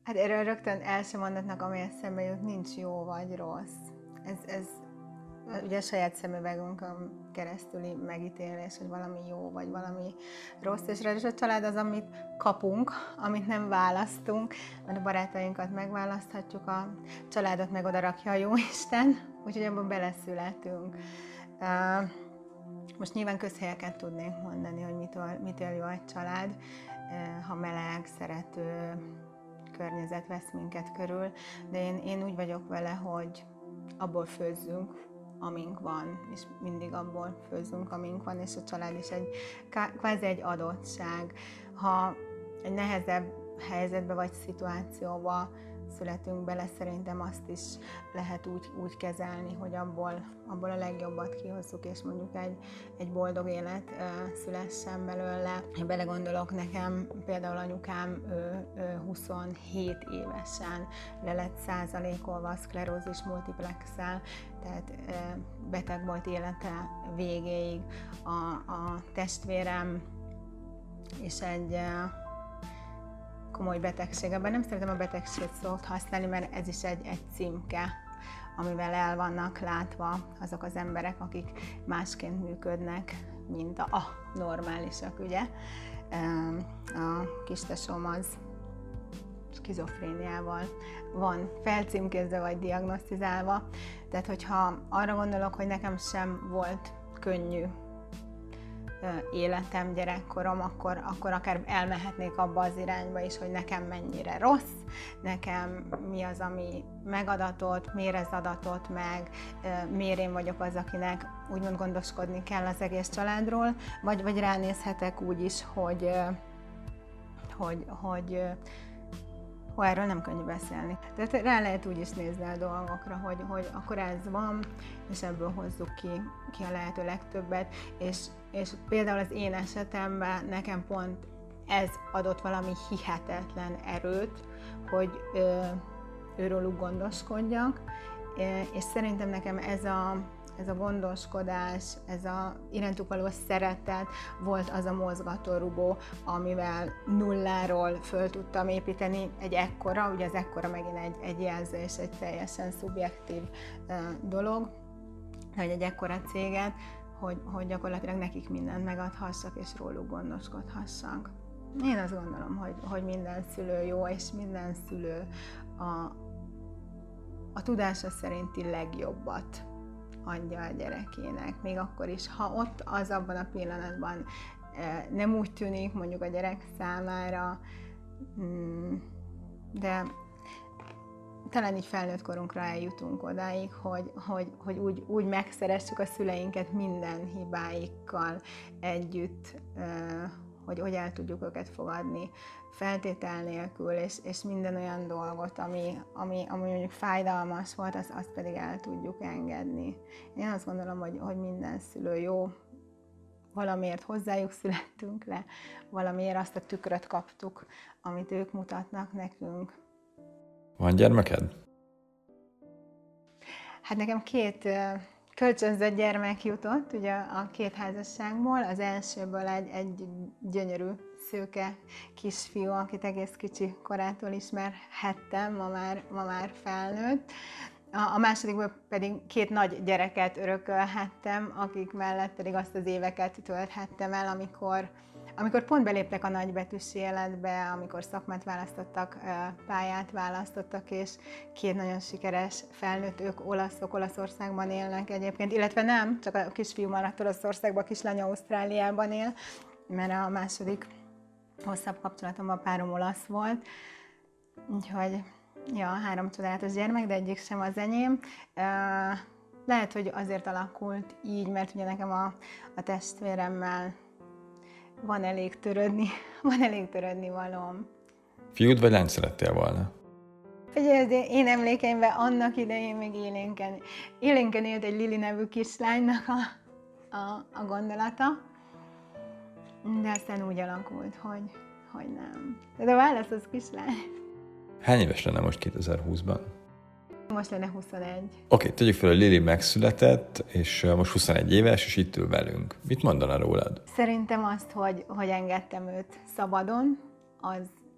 Hát erről rögtön első mondatnak, ami eszembe jut, nincs jó vagy rossz. Ez ugye a saját szemüvegünkön keresztüli megítélés, hogy valami jó, vagy valami rossz, és ráadásul a család az, amit kapunk, amit nem választunk, mert a barátainkat megválaszthatjuk, a családot meg oda rakja a Jóisten, úgyhogy abban beleszületünk. Most nyilván közhelyeket tudnék mondani, hogy mitől jó egy család, ha meleg, szerető környezet vesz minket körül, de én úgy vagyok vele, hogy abból főzzünk, amink van, és mindig abból főzzünk, amink van, és a család is kvázi egy adottság. Ha egy nehezebb helyzetbe vagy szituációba születünk bele, szerintem azt is lehet úgy kezelni, hogy abból a legjobbat kihozzuk, és mondjuk egy boldog élet szülessen belőle. Ha belegondolok, nekem például anyukám 27 évesen le lett százalékolva a szklerózis multiplexel, tehát beteg volt élete végéig. A testvérem és egy komoly betegség. Abban nem szeretem a betegség szót használni, mert ez is egy címke, amivel el vannak látva azok az emberek, akik másként működnek, mint a normálisak, ugye. A kistesóm az skizofréniával van felcímkézve vagy diagnosztizálva, tehát hogyha arra gondolok, hogy nekem sem volt könnyű életem, gyerekkorom, akkor akár elmehetnék abba az irányba is, hogy nekem mennyire rossz, nekem mi az, ami megadatott, miért ez adatott meg, miért én vagyok az, akinek úgymond gondoskodni kell az egész családról, vagy ránézhetek úgy is, hogy erről nem könnyű beszélni. Tehát rá lehet úgy is nézni a dolgokra, hogy akkor ez van, és ebből hozzuk ki a lehető legtöbbet, és például az én esetemben nekem pont ez adott valami hihetetlen erőt, hogy őróluk gondoskodjak, és szerintem nekem ez a gondoskodás, ez a irántuk való szeretet volt az a mozgatórugó, amivel nulláról föl tudtam építeni egy ekkora, ugye az ekkora megint egy jelzés, egy teljesen szubjektív dolog, hogy egy ekkora céget, hogy gyakorlatilag nekik mindent megadhassak, és róluk gondoskodhassak. Én azt gondolom, hogy minden szülő jó, és minden szülő a tudása szerinti legjobbat adja a gyerekének, még akkor is, ha ott az abban a pillanatban nem úgy tűnik mondjuk a gyerek számára, de talán így felnőtt korunkra eljutunk odáig, hogy úgy megszeressük a szüleinket minden hibáikkal együtt, hogy el tudjuk őket fogadni feltétel nélkül, és minden olyan dolgot, ami mondjuk fájdalmas volt, azt pedig el tudjuk engedni. Én azt gondolom, hogy minden szülő jó, valamiért hozzájuk születtünk le, valamiért azt a tükröt kaptuk, amit ők mutatnak nekünk. Van gyermeked? Hát nekem 2 kölcsönzött gyermek jutott, ugye a 2 házasságból. Az elsőből egy gyönyörű, szőke kisfiú, akit egész kicsi korától ismerhettem, ma már felnőtt. A másodikból pedig 2 nagy gyereket örökölhettem, akik mellett pedig azt az éveket tölthettem el, amikor pont beléptek a nagybetűs életbe, amikor szakmát választottak, pályát választottak, és 2 nagyon sikeres felnőtt, ők Olaszországban élnek egyébként, illetve nem, csak a kisfiú maradt Olaszországban, a kislány Ausztráliában él, mert a második hosszabb kapcsolatomban párom olasz volt, úgyhogy 3 csodálatos gyermek, de egyik sem az enyém. Lehet, hogy azért alakult így, mert ugye nekem a testvéremmel van elég törődni valóm. Fiút vagy lányt szerettél volna? Figyelj, én emlékeimben annak idején még élénken élt egy Lili nevű kislánynak a gondolata, de aztán úgy alakult, hogy nem. De a válasz az kislány. Hány éves lenne most 2020-ban? Most lenne 21. Oké, tegyük fel, hogy Lili megszületett, és most 21 éves, és itt ül velünk. Mit mondana rólad? Szerintem azt, hogy engedtem őt szabadon, az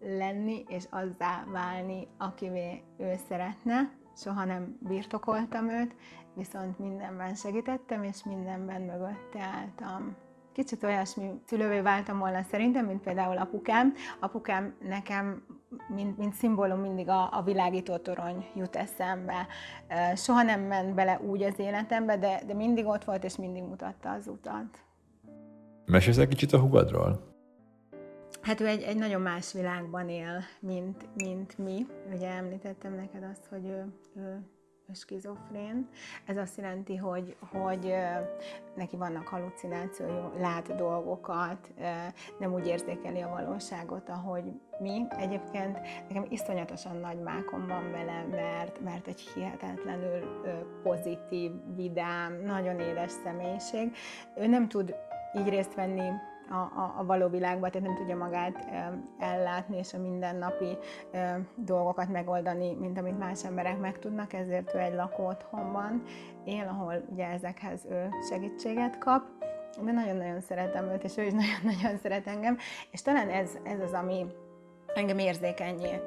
lenni, és azzá válni, akivé ő szeretne. Soha nem birtokoltam őt, viszont mindenben segítettem, és mindenben mögötte álltam. Kicsit olyasmi szülővé váltam volna szerintem, mint például apukám. Apukám nekem, mint szimbólum mindig a világító torony jut eszembe. Soha nem ment bele úgy az életembe, de mindig ott volt, és mindig mutatta az utat. Mesélsz egy kicsit a húgodról? Hát ő egy nagyon más világban él, mint mi. Ugye említettem neked azt, hogy ő skizofrén. Ez azt jelenti, hogy neki vannak hallucinációi, lát dolgokat, nem úgy érzékeli a valóságot, ahogy mi. Egyébként nekem iszonyatosan nagy mákom van vele, mert egy hihetetlenül pozitív, vidám, nagyon édes személyiség. Ő nem tud így részt venni a való világban, tehát nem tudja magát ellátni és a mindennapi dolgokat megoldani, mint amit más emberek meg tudnak, ezért ő egy lakóotthonban él, ahol ugye ezekhez ő segítséget kap. De nagyon-nagyon szeretem őt, és ő is nagyon-nagyon szeret engem, és talán ez az, ami engem érzékenyé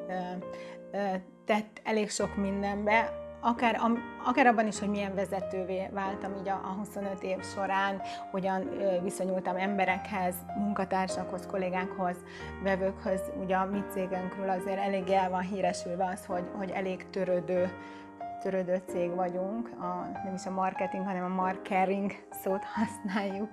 tett elég sok mindenbe, akár abban is, hogy milyen vezetővé váltam így a 25 év során, hogyan viszonyultam emberekhez, munkatársakhoz, kollégákhoz, vevőkhöz. Ugye a mi cégünkről azért eléggé el van híresülve az, hogy elég törődő cég vagyunk. Nem is a marketing, hanem a markering szót használjuk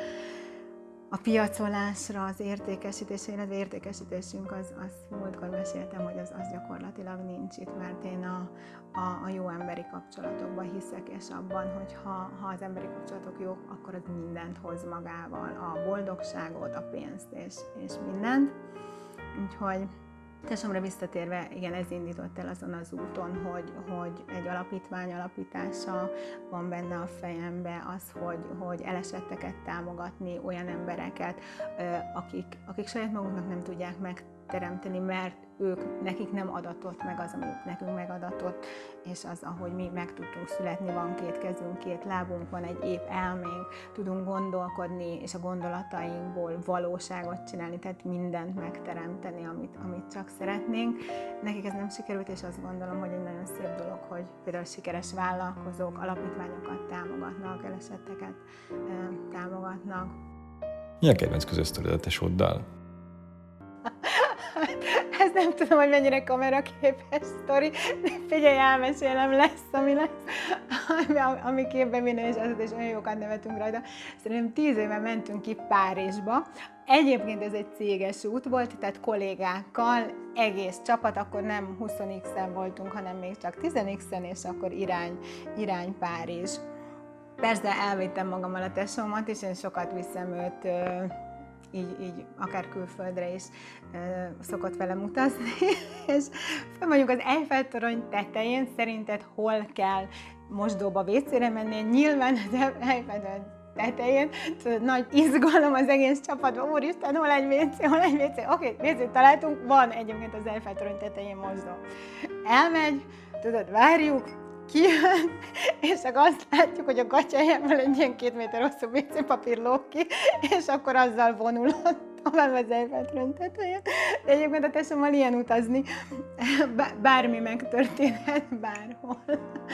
a piacolásra, az értékesítésre, illetve értékesítésünk, az múltkor meséltem, hogy az gyakorlatilag nincs itt, mert én a jó emberi kapcsolatokban hiszek, és abban, hogy ha az emberi kapcsolatok jók, akkor az mindent hoz magával, a boldogságot, a pénzt és mindent. Úgyhogy tesomra visszatérve, igen, ez indított el azon az úton, hogy egy alapítvány alapítása van benne a fejembe, az, hogy elesetteket támogatni, olyan embereket, akik saját maguknak nem tudják megteremteni, mert nekik nem adatott meg az, ami nekünk megadatott, és az, ahogy mi meg tudtunk születni, van két kezünk, két lábunk, van egy épp elménk, tudunk gondolkodni, és a gondolatainkból valóságot csinálni, tehát mindent megteremteni, amit csak szeretnénk. Nekik ez nem sikerült, és azt gondolom, hogy egy nagyon szép dolog, hogy például sikeres vállalkozók, alapítványokat támogatnak, elesetteket támogatnak. Mi a kedvenc közös sztorid a tesóddal? Ez nem tudom, hogy mennyire kameraképes sztori, de figyelj, elmesélem, lesz, ami lesz, ami képbe vinne, és azóta is olyan jókat nevetünk rajta. Szerintem 10 éve mentünk ki Párizsba. Egyébként ez egy céges út volt, tehát kollégákkal, egész csapat, akkor nem 20x-en voltunk, hanem még csak 10x-en, és akkor irány Párizs. Persze elvittem magammal a tesómat, és én sokat viszem őt, így akár külföldre is szokott velem utazni, és fel vagyunk az Eiffel-torony tetején, szerinted hol kell mosdóba vécére menni? Nyilván az Eiffel-torony tetején, nagy izgalom az egész csapatban, úristen, hol egy WC, oké, WC-t találtunk, van egyébként az Eiffel-torony tetején mosdó. Elmegy, tudod, várjuk, kijön, és akkor azt látjuk, hogy a gatyájából egy ilyen 2 méter hosszú WC-papír lóg ki, és akkor azzal vonulott tovább az Eiffel-torony tetején. De egyébként a tesómmal ilyen utazni, bármi megtörténhet bárhol.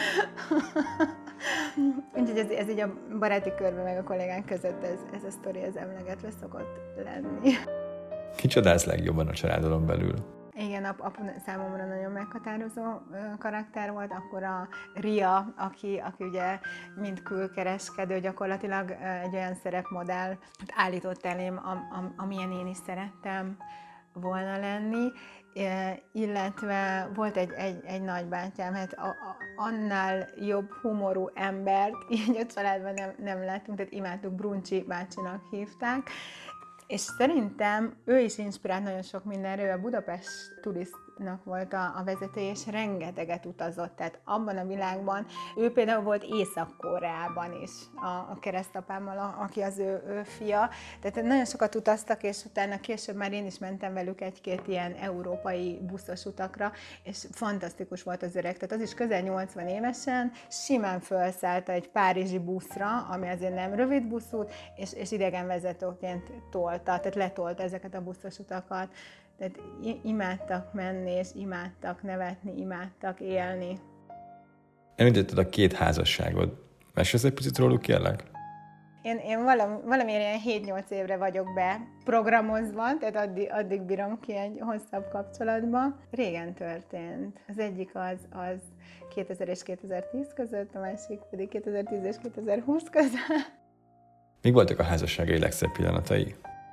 Úgyhogy ez így a baráti körben, meg a kollégánk között ez a sztori, ez emlegetve szokott lenni. Ki csodálsz legjobban a családodon belül? Igen, apu számomra nagyon meghatározó karakter volt, akkor a Ria, aki ugye mint külkereskedő gyakorlatilag egy olyan szerepmodell állított elém, amilyen én is szerettem volna lenni, illetve volt egy nagybátyám, hát annál jobb humorú embert így a családban nem láttunk, tehát imádtuk, Bruncsi bácsinak hívták, és szerintem ő is inspirált nagyon sok mindenre, ő a Budapest Turistnak volt a vezetője, és rengeteget utazott, tehát abban a világban, ő például volt Észak-Koreában is a keresztapámmal, aki az ő fia, tehát nagyon sokat utaztak, és utána később már én is mentem velük egy-két ilyen európai buszos utakra, és fantasztikus volt az öreg, tehát az is közel 80 évesen simán felszállt egy párizsi buszra, ami azért nem rövid buszút, és idegenvezetőként tolta, tehát letolta ezeket a buszos utakat. Tehát imádtak menni, és imádtak nevetni, imádtak élni. Említetted a 2 házasságod. Mesélsz egy picit róluk, kérlek? Én valamiért ilyen 7-8 évre vagyok beprogramozva, tehát addig bírom ki egy hosszabb kapcsolatba. Régen történt. Az egyik az 2000 és 2010 között, a másik pedig 2010 és 2020 között. Mik voltak a házasságai legszebb pillanatai?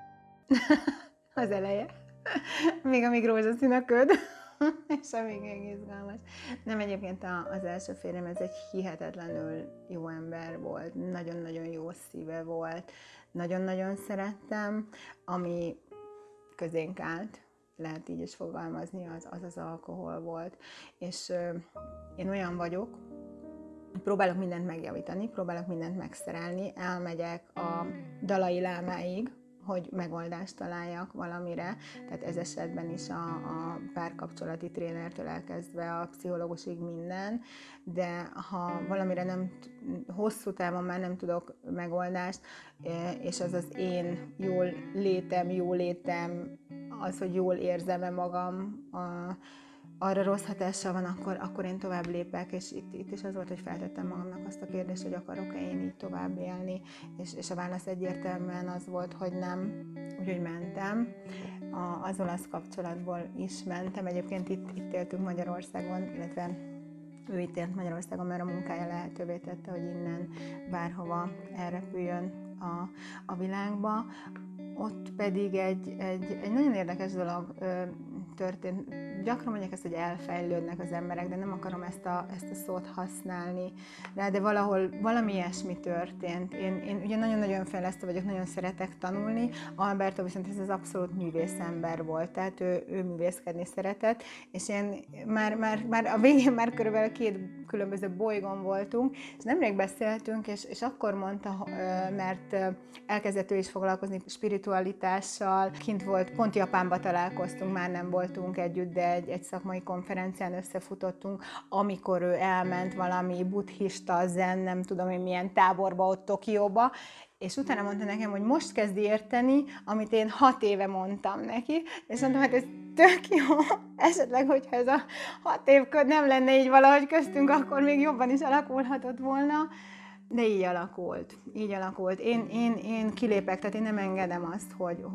Az eleje. Még amíg rózsaszín a köd. És amíg izgalmas. Nem, egyébként az első férjem, ez egy hihetetlenül jó ember volt, nagyon-nagyon jó szíve volt, nagyon-nagyon szerettem, ami közénk állt, lehet így is fogalmazni, az alkohol volt. És én olyan vagyok, próbálok mindent megjavítani, próbálok mindent megszerelni, elmegyek a Dalai Lámáig, hogy megoldást találjak valamire, tehát ez esetben is a párkapcsolati trénertől elkezdve a pszichológusig minden, de ha valamire hosszú távon már nem tudok megoldást, és az az én jólétem, az, hogy jól érzem-e magam, arra rossz hatással van, akkor én tovább lépek, és itt is az volt, hogy feltettem magamnak azt a kérdést, hogy akarok-e én így tovább élni, és a válasz egyértelműen az volt, hogy nem, úgyhogy mentem. Az olasz kapcsolatból is mentem, egyébként itt éltünk Magyarországon, illetve ő itt élt Magyarországon, mert a munkája lehetővé tette, hogy innen bárhova elrepüljön a világba. Ott pedig egy nagyon érdekes dolog történt. Gyakran mondják ezt, hogy elfejlődnek az emberek, de nem akarom ezt a szót használni rá, de valami ilyesmi történt. Én ugye nagyon-nagyon fejlesztő vagyok, nagyon szeretek tanulni, Alberto viszont ez az abszolút művészember volt, tehát ő művészkedni szeretett, és én már a végén már körülbelül 2 különböző bolygón voltunk, és nemrég beszéltünk, és akkor mondta, mert elkezdett ő is foglalkozni spiritualitással, kint volt, pont Japánba találkoztunk, már nem voltunk együtt, de egy szakmai konferencián összefutottunk, amikor ő elment valami buddhista, zen, nem tudom én milyen táborba ott Tokióba, és utána mondta nekem, hogy most kezdi érteni, amit én 6 éve mondtam neki, és mondtam, hát ez tök jó, esetleg, hogyha ez a 6 év nem lenne így valahogy köztünk, akkor még jobban is alakulhatott volna. De így alakult. Én kilépek, tehát én nem engedem azt,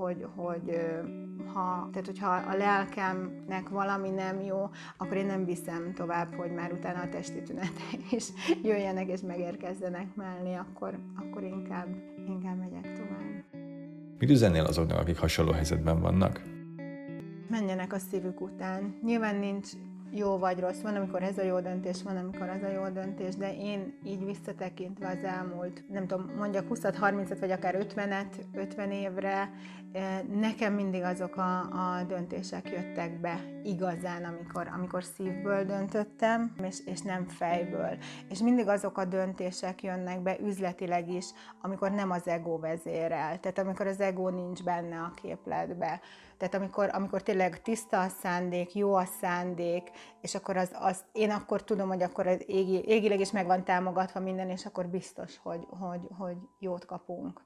hogyha a lelkemnek valami nem jó, akkor én nem viszem tovább, hogy már utána a testi tünetek is jöjjenek és megérkezzenek mellé, akkor inkább megyek tovább. Mit üzennél azoknak, akik hasonló helyzetben vannak? Menjenek a szívük után. Nyilván nincs jó vagy rossz, van, amikor ez a jó döntés, van, amikor az a jó döntés, de én így visszatekintve az elmúlt, nem tudom, mondjak 20-30 vagy akár 50 évre, nekem mindig azok a döntések jöttek be igazán, amikor szívből döntöttem, és nem fejből. És mindig azok a döntések jönnek be üzletileg is, amikor nem az ego vezérel, tehát amikor az ego nincs benne a képletbe. Tehát amikor tényleg tiszta a szándék, jó a szándék, és akkor én akkor tudom, hogy akkor égileg is meg van támogatva minden, és akkor biztos, hogy jót kapunk.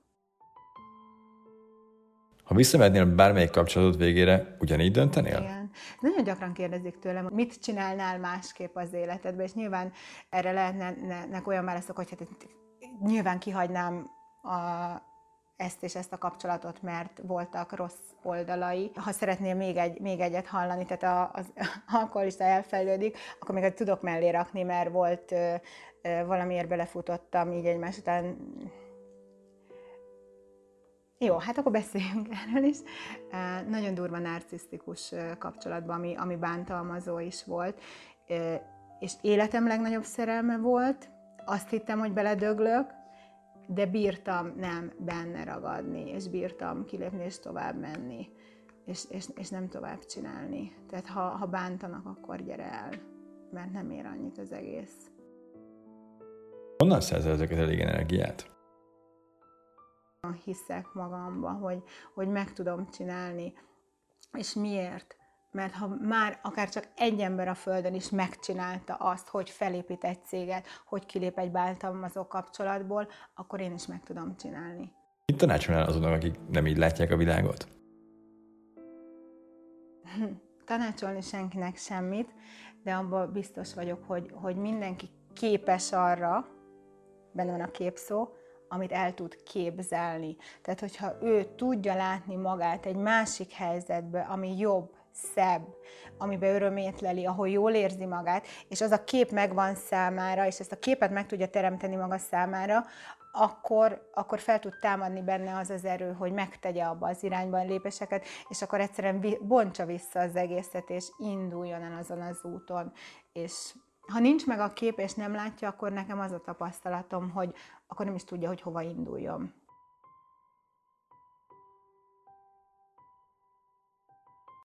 Ha visszamehetnél bármelyik kapcsolatod végére, ugyanígy döntenél? Igen. Nagyon gyakran kérdezik tőlem, mit csinálnál másképp az életedben, és nyilván erre lehetnek olyan válaszok, hogy hát nyilván kihagynám ezt a kapcsolatot, mert voltak rossz oldalai. Ha szeretnél még egyet hallani, tehát az alkoholista elfejlődik, akkor még tudok mellé rakni, mert volt valamiért belefutottam így egymás után. Jó, hát akkor beszéljünk erről is. Nagyon durva narcisztikus kapcsolatban, ami bántalmazó is volt, és életem legnagyobb szerelme volt. Azt hittem, hogy beledöglök, de bírtam nem benne ragadni, és bírtam kilépni és tovább menni, és nem tovább csinálni. Tehát ha bántanak, akkor gyere el, mert nem ér annyit az egész. Honnan szerzel ezeket elég energiát? Hiszek magamba, hogy meg tudom csinálni. És miért? Mert ha már akár csak egy ember a Földön is megcsinálta azt, hogy felépít egy céget, hogy kilép egy bántalmazó kapcsolatból, akkor én is meg tudom csinálni. Mit tanácsolnál azoknak, akik nem így látják a világot? tanácsolni senkinek semmit, de abban biztos vagyok, hogy mindenki képes arra, benne van a képszó, amit el tud képzelni. Tehát, hogyha ő tudja látni magát egy másik helyzetbe, ami jobb, szebb, amiben örömét leli, ahol jól érzi magát, és az a kép megvan számára, és ezt a képet meg tudja teremteni maga számára, akkor fel tud támadni benne az az erő, hogy megtegye abba az irányban lépéseket, és akkor egyszerűen bontsa vissza az egészet, és induljon el azon az úton. És ha nincs meg a kép, és nem látja, akkor nekem az a tapasztalatom, hogy akkor nem is tudja, hogy hova induljon.